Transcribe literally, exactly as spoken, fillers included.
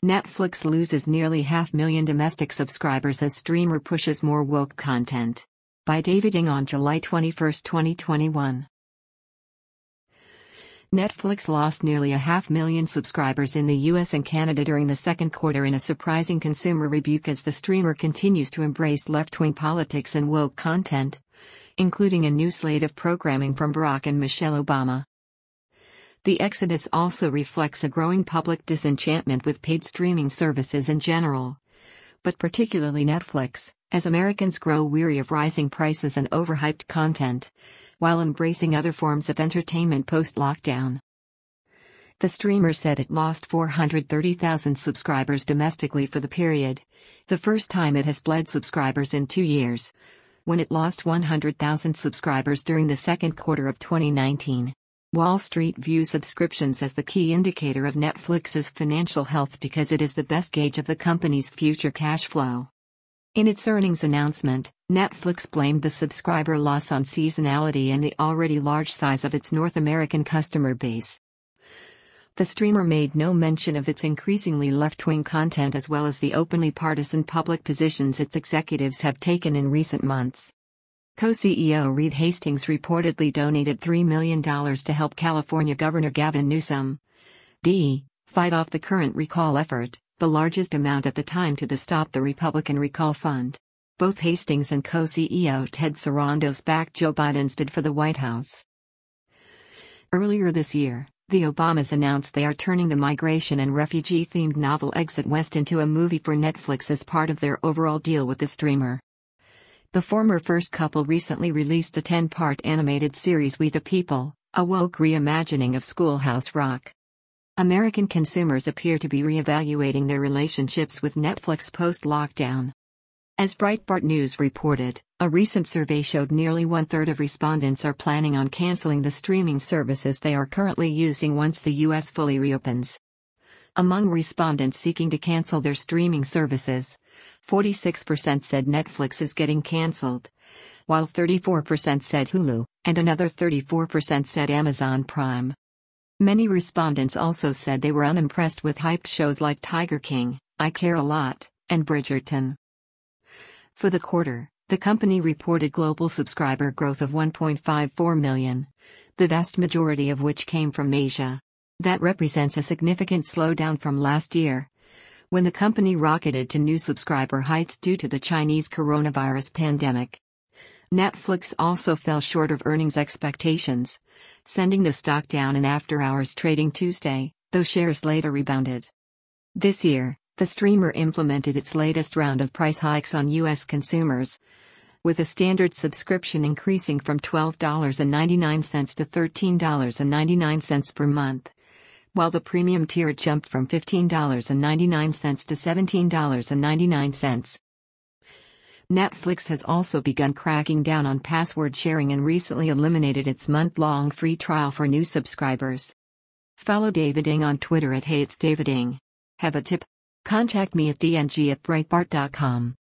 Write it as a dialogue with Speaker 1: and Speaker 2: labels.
Speaker 1: Netflix loses nearly half million domestic subscribers as streamer pushes more woke content. By David Ng on July twenty-first, twenty twenty-one. Netflix lost nearly a half million subscribers in the U S and Canada during the second quarter in a surprising consumer rebuke as the streamer continues to embrace left-wing politics and woke content, including a new slate of programming from Barack and Michelle Obama. The exodus also reflects a growing public disenchantment with paid streaming services in general, but particularly Netflix, as Americans grow weary of rising prices and overhyped content, while embracing other forms of entertainment post-lockdown. The streamer said it lost four hundred thirty thousand subscribers domestically for the period, the first time it has bled subscribers in two years, when it lost one hundred thousand subscribers during the second quarter of twenty nineteen. Wall Street views subscriptions as the key indicator of Netflix's financial health because it is the best gauge of the company's future cash flow. In its earnings announcement, Netflix blamed the subscriber loss on seasonality and the already large size of its North American customer base. The streamer made no mention of its increasingly left-wing content as well as the openly partisan public positions its executives have taken in recent months. Co-C E O Reed Hastings reportedly donated three million dollars to help California Governor Gavin Newsom D. fight off the current recall effort, the largest amount at the time to the Stop the Republican Recall Fund. Both Hastings and co-C E O Ted Sarandos backed Joe Biden's bid for the White House. Earlier this year, the Obamas announced they are turning the migration and refugee-themed novel Exit West into a movie for Netflix as part of their overall deal with the streamer. The former first couple recently released a ten-part animated series We the People, a woke reimagining of Schoolhouse Rock. American consumers appear to be re-evaluating their relationships with Netflix post-lockdown. As Breitbart News reported, a recent survey showed nearly one-third of respondents are planning on canceling the streaming services they are currently using once the U S fully reopens. Among respondents seeking to cancel their streaming services, forty-six percent said Netflix is getting canceled, while thirty-four percent said Hulu, and another thirty-four percent said Amazon Prime. Many respondents also said they were unimpressed with hyped shows like Tiger King, I Care a Lot, and Bridgerton. For the quarter, the company reported global subscriber growth of one point five four million, the vast majority of which came from Asia. That represents a significant slowdown from last year, when the company rocketed to new subscriber heights due to the Chinese coronavirus pandemic. Netflix also fell short of earnings expectations, sending the stock down in after-hours trading Tuesday, though shares later rebounded. This year, the streamer implemented its latest round of price hikes on U S consumers, with a standard subscription increasing from twelve dollars and ninety-nine cents to thirteen dollars and ninety-nine cents per month, while the premium tier jumped from fifteen dollars and ninety-nine cents to seventeen dollars and ninety-nine cents. Netflix has also begun cracking down on password sharing and recently eliminated its month-long free trial for new subscribers. Follow David Ng on Twitter at Hey It's David Ng. Have a tip? Contact me at d n g at breitbart dot com.